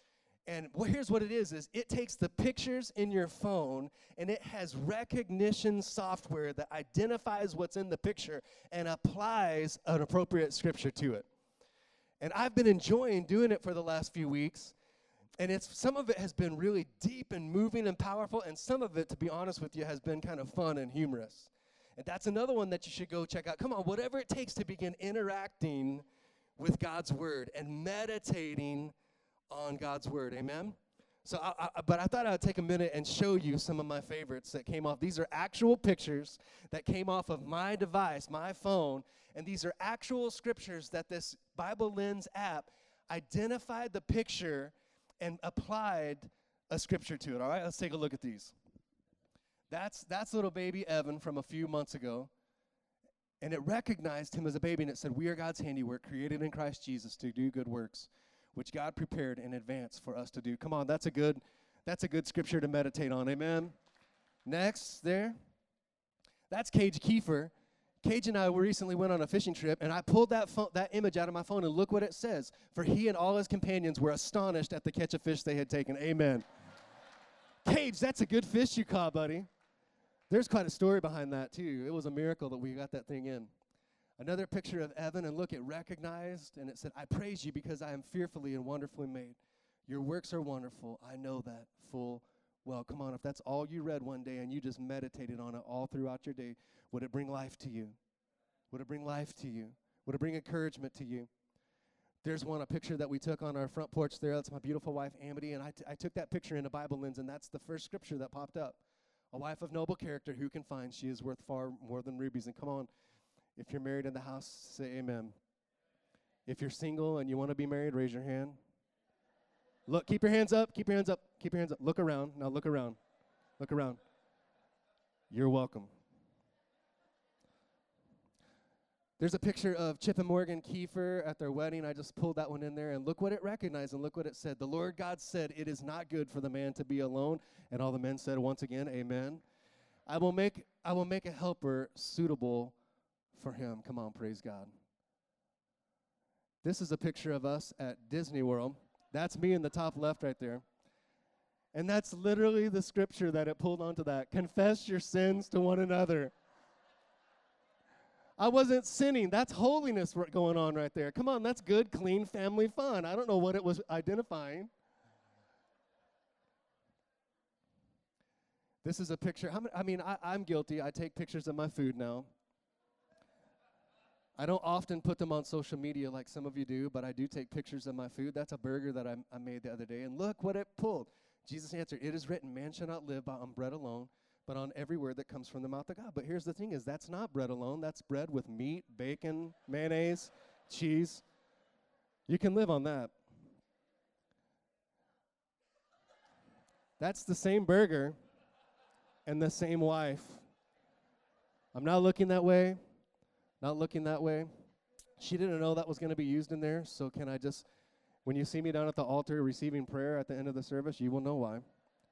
And well, here's what it is, is it takes the pictures in your phone, and it has recognition software that identifies what's in the picture and applies an appropriate scripture to it. And I've been enjoying doing it for the last few weeks. And it's some of it has been really deep and moving and powerful. And some of it, to be honest with you, has been kind of fun and humorous. And that's another one that you should go check out. Come on, whatever it takes to begin interacting with God's word and meditating on God's word. Amen? So, I, I, but I thought I would take a minute and show you some of my favorites that came off. These are actual pictures that came off of my device, my phone. And these are actual scriptures that this Bible Lens app identified the picture and applied a scripture to it. All right, let's take a look at these. That's that's little baby Evan from a few months ago. And it recognized him as a baby, and it said, we are God's handiwork, created in Christ Jesus to do good works, which God prepared in advance for us to do. Come on, that's a good, that's a good scripture to meditate on. Amen. Next, there. That's Cage Kiefer. Cage and I recently went on a fishing trip, and I pulled that phone, that image out of my phone, and look what it says. For he and all his companions were astonished at the catch of fish they had taken. Amen. Cage, that's a good fish you caught, buddy. There's quite a story behind that, too. It was a miracle that we got that thing in. Another picture of Evan, and look, it recognized, and it said, I praise you because I am fearfully and wonderfully made. Your works are wonderful. I know that full well. Come on, if that's all you read one day and you just meditated on it all throughout your day, would it bring life to you? Would it bring life to you? Would it bring encouragement to you? There's one, a picture that we took on our front porch there. That's my beautiful wife, Amity, and I, t- I took that picture in a Bible Lens, and that's the first scripture that popped up. A wife of noble character, who can find? She is worth far more than rubies. And come on, if you're married in the house, say amen. If you're single and you want to be married, raise your hand. Look, keep your hands up, keep your hands up, keep your hands up. Look around, now look around, look around. You're welcome. There's a picture of Chip and Morgan Kiefer at their wedding. I just pulled that one in there, and look what it recognized, and look what it said. The Lord God said, it is not good for the man to be alone. And all the men said once again, amen. I will make I will make a helper suitable for him. Come on, praise God. This is a picture of us at Disney World. That's me in the top left right there. And that's literally the scripture that it pulled onto that. Confess your sins to one another. I wasn't sinning. That's holiness going on right there. Come on, that's good, clean family fun. I don't know what it was identifying. This is a picture. How many, I mean, I, I'm guilty. I take pictures of my food now. I don't often put them on social media like some of you do, but I do take pictures of my food. That's a burger that I, I made the other day, and look what it pulled. Jesus answered, it is written, man shall not live by on bread alone, but on every word that comes from the mouth of God. But here's the thing is, that's not bread alone. That's bread with meat, bacon, mayonnaise, cheese. You can live on that. That's the same burger and the same wife. I'm not looking that way, not looking that way. She didn't know that was going to be used in there, so can I just, when you see me down at the altar receiving prayer at the end of the service, you will know why.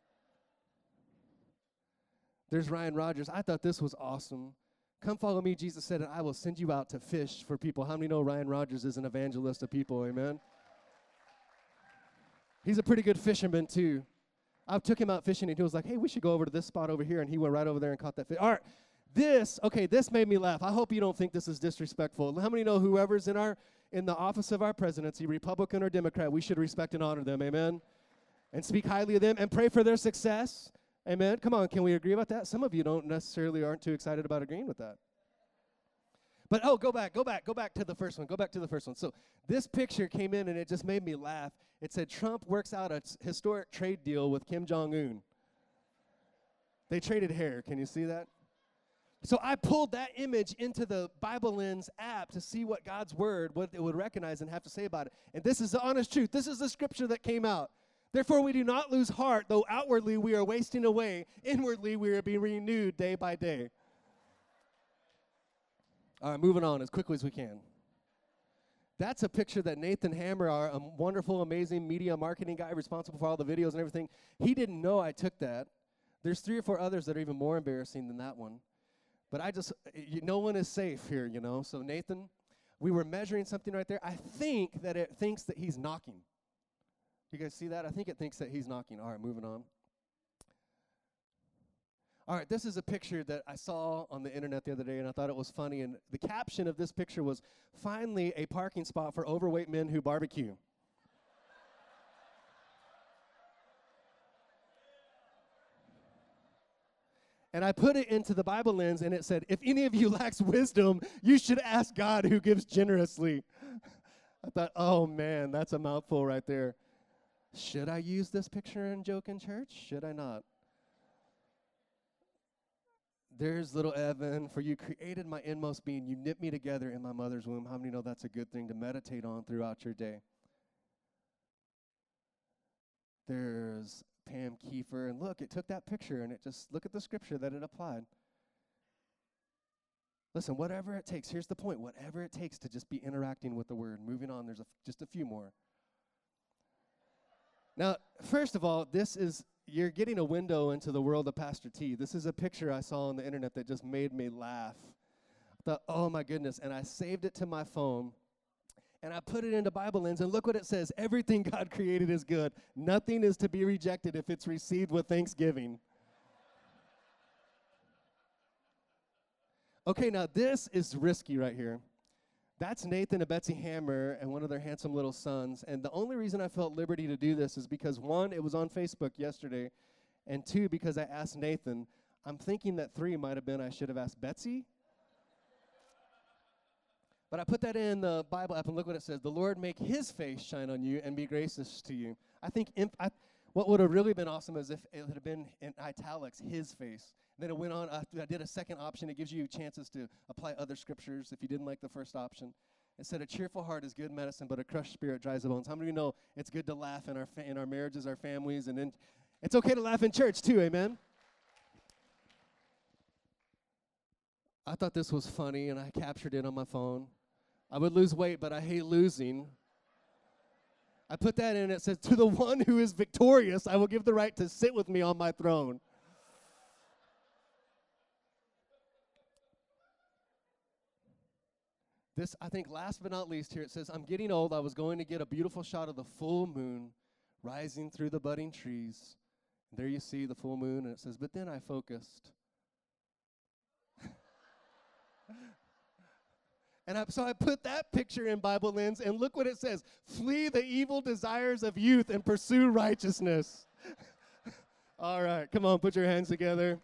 There's Ryan Rogers. I thought this was awesome. Come follow me, Jesus said, and I will send you out to fish for people. How many know Ryan Rogers is an evangelist of people, amen? He's a pretty good fisherman, too. I took him out fishing, and he was like, hey, we should go over to this spot over here, and he went right over there and caught that fish. All right, this, okay, this made me laugh. I hope you don't think this is disrespectful. How many know whoever's in our in the office of our presidency, Republican or Democrat, we should respect and honor them, amen? And speak highly of them and pray for their success, amen? Come on, can we agree about that? Some of you don't necessarily aren't too excited about agreeing with that. But, oh, go back, go back, go back to the first one. Go back to the first one. So this picture came in, and it just made me laugh. It said, Trump works out a historic trade deal with Kim Jong-un. They traded hair. Can you see that? So I pulled that image into the Bible Lens app to see what God's word, what it would recognize and have to say about it. And this is the honest truth. This is the scripture that came out. Therefore, we do not lose heart, though outwardly we are wasting away. Inwardly, we are being renewed day by day. All right, moving on as quickly as we can. That's a picture that Nathan Hammer, our um, wonderful, amazing media marketing guy responsible for all the videos and everything, he didn't know I took that. There's three or four others that are even more embarrassing than that one. But I just, you, no one is safe here, you know. So Nathan, we were measuring something right there. I think that it thinks that he's knocking. You guys see that? I think it thinks that he's knocking. All right, moving on. All right, this is a picture that I saw on the internet the other day, and I thought it was funny. And the caption of this picture was, finally a parking spot for overweight men who barbecue. And I put it into the Bible Lens, and it said, if any of you lacks wisdom, you should ask God who gives generously. I thought, oh, man, that's a mouthful right there. Should I use this picture and joke in church? Should I not? There's little Evan. For you created my inmost being. You knit me together in my mother's womb. How many know that's a good thing to meditate on throughout your day? There's Pam Kiefer. And look, it took that picture, and it just, look at the scripture that it applied. Listen, whatever it takes, here's the point. Whatever it takes to just be interacting with the word. Moving on, there's a, just a few more. Now, first of all, this is, you're getting a window into the world of Pastor T. This is a picture I saw on the internet that just made me laugh. I thought, oh my goodness, and I saved it to my phone, and I put it into Bible Lens, and look what it says. Everything God created is good. Nothing is to be rejected if it's received with thanksgiving. Okay, now this is risky right here. That's Nathan and Betsy Hammer and one of their handsome little sons. And the only reason I felt liberty to do this is because, one, it was on Facebook yesterday, and two, because I asked Nathan. I'm thinking that three might have been I should have asked Betsy. But I put that in the Bible app, and look what it says. The Lord make his face shine on you and be gracious to you. I think imp- I, what would have really been awesome is if it had been in italics, his face. Then it went on, uh, I did a second option. It gives you chances to apply other scriptures if you didn't like the first option. It said, a cheerful heart is good medicine, but a crushed spirit dries the bones. How many of you know it's good to laugh in our fa- in our marriages, our families, and in, it's okay to laugh in church too, amen? I thought this was funny, and I captured it on my phone. I would lose weight, but I hate losing. I put that in, it says, to the one who is victorious, I will give the right to sit with me on my throne. This, I think, last but not least here, it says, I'm getting old. I was going to get a beautiful shot of the full moon rising through the budding trees. And there you see the full moon, and it says, but then I focused. and I, so I put that picture in Bible Lens, and look what it says. Flee the evil desires of youth and pursue righteousness. All right, come on, put your hands together.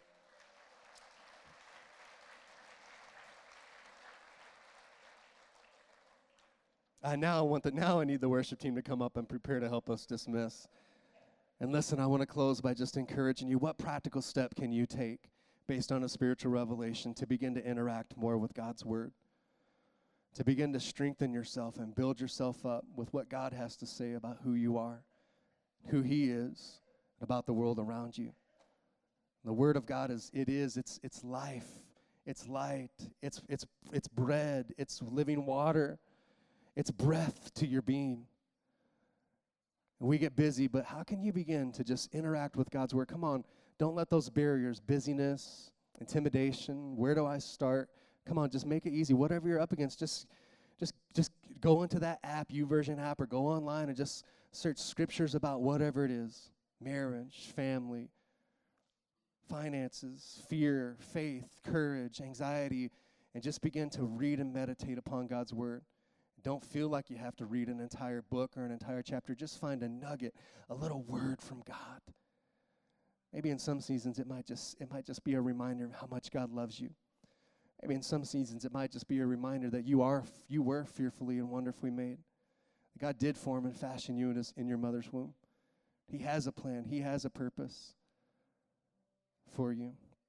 I now I want the now I need the worship team to come up and prepare to help us dismiss. And listen, I want to close by just encouraging you. What practical step can you take based on a spiritual revelation to begin to interact more with God's word? To begin to strengthen yourself and build yourself up with what God has to say about who you are, who he is, about the world around you. The Word of God is, it is, it's it's life, it's light, it's it's it's bread, it's living water, it's breath to your being. And we get busy, but how can you begin to just interact with God's Word? Come on, don't let those barriers, busyness, intimidation, where do I start? Come on, just make it easy. Whatever you're up against, just just just go into that app, YouVersion app, or go online and just search scriptures about whatever it is. Marriage, family, finances, fear, faith, courage, anxiety, and just begin to read and meditate upon God's Word. Don't feel like you have to read an entire book or an entire chapter. Just find a nugget, a little word from God. Maybe in some seasons it might just it might just be a reminder of how much God loves you. Maybe in some seasons it might just be a reminder that you are you were fearfully and wonderfully made. God did form and fashion you in, his, in your mother's womb. He has a plan. He has a purpose for you.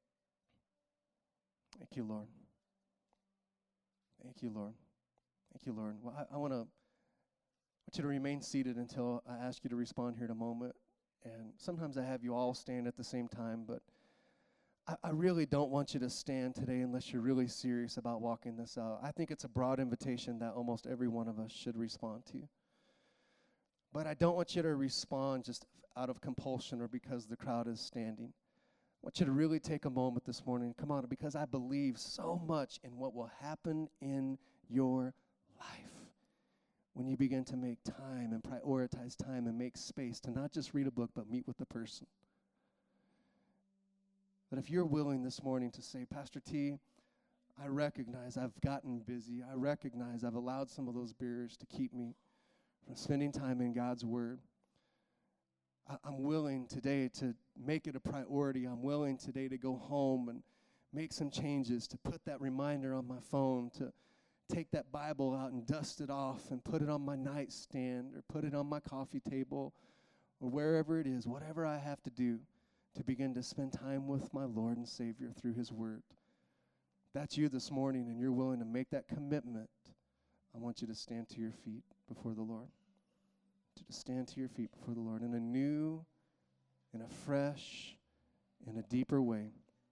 Thank you, Lord. Thank you, Lord. Thank you, Lord. Well, I, I want to want you to remain seated until I ask you to respond here in a moment. And sometimes I have you all stand at the same time, but I, I really don't want you to stand today unless you're really serious about walking this out. I think it's a broad invitation that almost every one of us should respond to. But I don't want you to respond just out of compulsion or because the crowd is standing. I want you to really take a moment this morning. Come on, because I believe so much in what will happen in your life when you begin to make time and prioritize time and make space to not just read a book, but meet with the person. But if you're willing this morning to say, Pastor T, I recognize I've gotten busy. I recognize I've allowed some of those barriers to keep me from spending time in God's Word. I, I'm willing today to make it a priority. I'm willing today to go home and make some changes, to put that reminder on my phone, to take that Bible out and dust it off and put it on my nightstand or put it on my coffee table or wherever it is, whatever I have to do to begin to spend time with my Lord and Savior through His Word. If that's you this morning and you're willing to make that commitment, I want you to stand to your feet before the Lord. To stand to your feet before the Lord in a new, in a fresh, in a deeper way.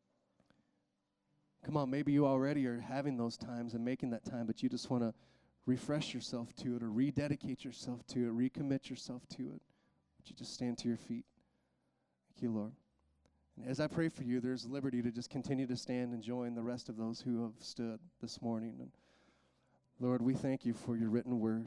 Come on, maybe you already are having those times and making that time, but you just want to refresh yourself to it or rededicate yourself to it, recommit yourself to it. Would you just stand to your feet? Thank you, Lord. And as I pray for you, there's liberty to just continue to stand and join the rest of those who have stood this morning. And Lord, we thank you for your written word.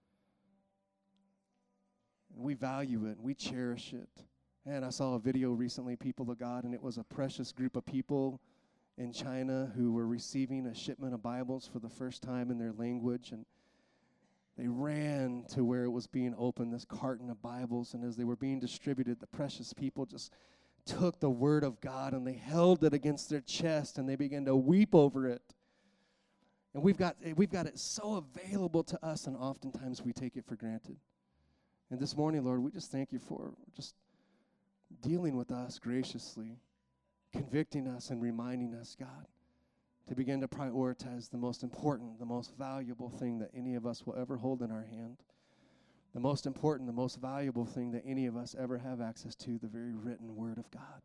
And we value it, and we cherish it. And I saw a video recently, people of God, and it was a precious group of people in China who were receiving a shipment of Bibles for the first time in their language. And they ran to where it was being opened, this carton of Bibles. And as they were being distributed, the precious people just took the Word of God and they held it against their chest and they began to weep over it. And we've got we've got it so available to us, and oftentimes we take it for granted. And this morning, Lord, we just thank you for just dealing with us graciously, convicting us and reminding us, God, to begin to prioritize the most important, the most valuable thing that any of us will ever hold in our hand. The most important, the most valuable thing that any of us ever have access to, the very written Word of God.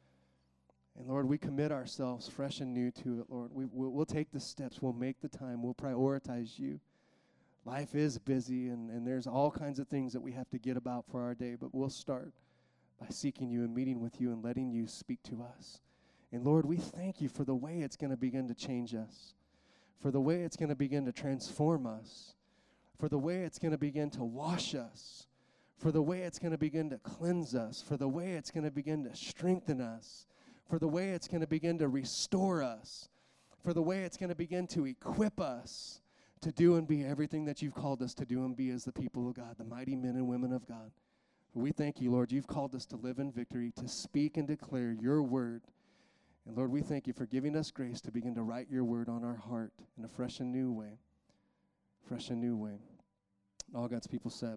And Lord, we commit ourselves fresh and new to it, Lord. We, we'll, we'll take the steps. We'll make the time. We'll prioritize you. Life is busy, and, and there's all kinds of things that we have to get about for our day, but we'll start by seeking you and meeting with you and letting you speak to us. And Lord, we thank you for the way it's going to begin to change us, for the way it's going to begin to transform us, for the way it's going to begin to wash us, for the way it's going to begin to cleanse us, for the way it's going to begin to strengthen us, for the way it's going to begin to restore us, for the way it's going to begin to equip us to do and be everything that you've called us to do and be as the people of God, the mighty men and women of God. We thank you, Lord. You've called us to live in victory, to speak and declare your word. And Lord, we thank you for giving us grace to begin to write your word on our heart in a fresh and new way. Fresh and new way. All God's people said,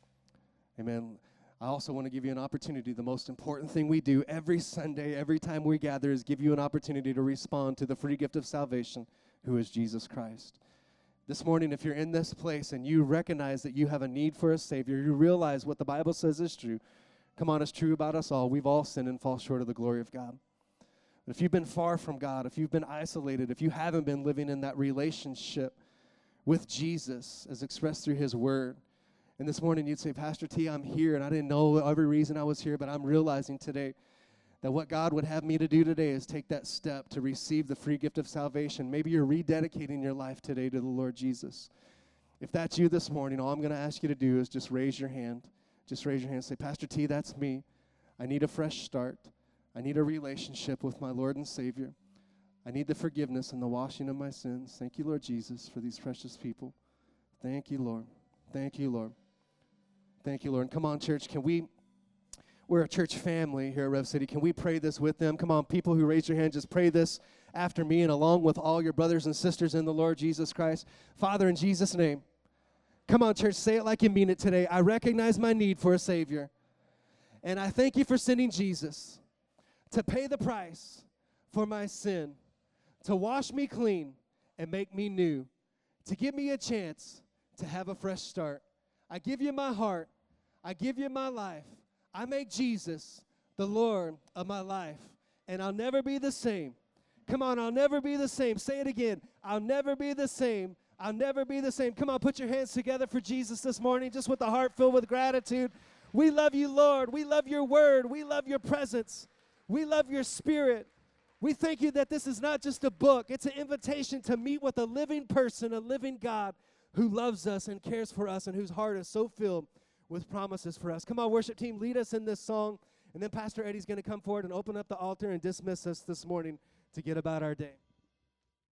amen. I also want to give you an opportunity. The most important thing we do every Sunday, every time we gather, is give you an opportunity to respond to the free gift of salvation, who is Jesus Christ. This morning, if you're in this place and you recognize that you have a need for a Savior, you realize what the Bible says is true, Come on, it's true about us all. We've all sinned and fall short of the glory of God. But if you've been far from God, if you've been isolated, if you haven't been living in that relationship with Jesus as expressed through his word, and this morning you'd say, Pastor T, I'm here, and I didn't know every reason I was here, but I'm realizing today that what God would have me to do today is take that step to receive the free gift of salvation. Maybe you're rededicating your life today to the Lord Jesus. If that's you this morning, all I'm going to ask you to do is just raise your hand. Just raise your hand and say, Pastor T, that's me. I need a fresh start. I need a relationship with my Lord and Savior. I need the forgiveness and the washing of my sins. Thank you, Lord Jesus, for these precious people. Thank you, Lord. Thank you, Lord. Thank you, Lord. And come on, church, can we, we're a church family here at Rev City. Can we pray this with them? Come on, people who raise your hand, just pray this after me and along with all your brothers and sisters in the Lord Jesus Christ. Father, in Jesus' name, come on, church, say it like you mean it today. I recognize my need for a Savior, and I thank you for sending Jesus to pay the price for my sin, to wash me clean and make me new, to give me a chance to have a fresh start. I give you my heart. I give you my life. I make Jesus the Lord of my life, and I'll never be the same. Come on, I'll never be the same. Say it again. I'll never be the same. I'll never be the same. Come on, put your hands together for Jesus this morning, just with a heart filled with gratitude. We love you, Lord. We love your word. We love your presence. We love your spirit. We thank you that this is not just a book. It's an invitation to meet with a living person, a living God who loves us and cares for us and whose heart is so filled with promises for us. Come on, worship team, lead us in this song. And then Pastor Eddie's going to come forward and open up the altar and dismiss us this morning to get about our day.